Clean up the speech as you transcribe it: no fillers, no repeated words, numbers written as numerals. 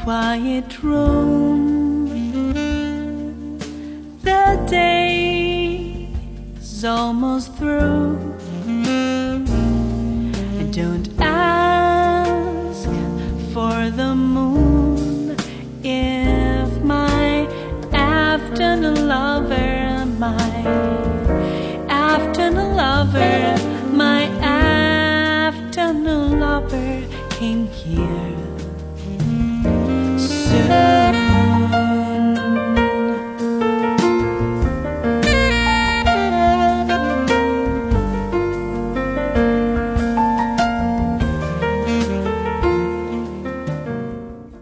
quiet room. The day's almost through. Don't ask for the moon if my afternoon lover, my afternoon lover, my afternoon lover came here.